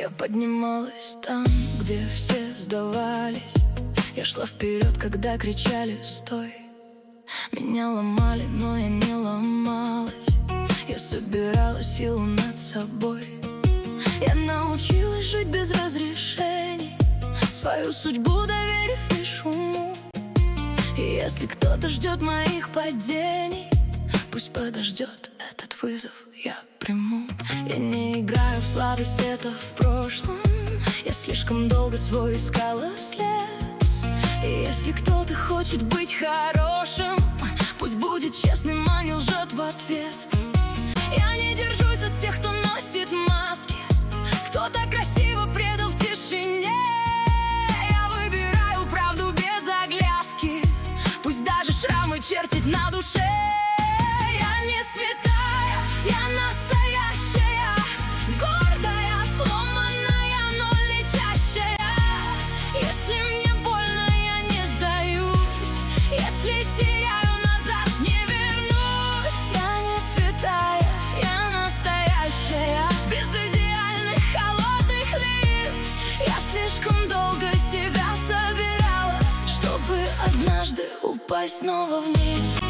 Я поднималась там, где все сдавались. Я шла вперед, когда кричали «стой». Меня ломали, но я не ломалась. Я собирала силу над собой. Я научилась жить без разрешений, свою судьбу доверив лишь уму. И если кто-то ждет моих падений, пусть подождет, этот вызов я приму. Я не играю в слабость, это в прошлом. Я слишком долго свой искала след. И если кто-то хочет быть хорошим, пусть будет честным, а не лжет в ответ. Я не держусь за тех, кто носит маски, кто так красиво предал в тишине. Я выбираю правду без оглядки, пусть даже шрамы чертит на душе. Я не святая, я настоящая, гордая, сломанная, но летящая. Если мне больно, я не сдаюсь, если теряю, назад не вернусь. Я не святая, я настоящая, без идеальных холодных лиц. Я слишком долго себя собирала, чтобы однажды упасть снова вниз.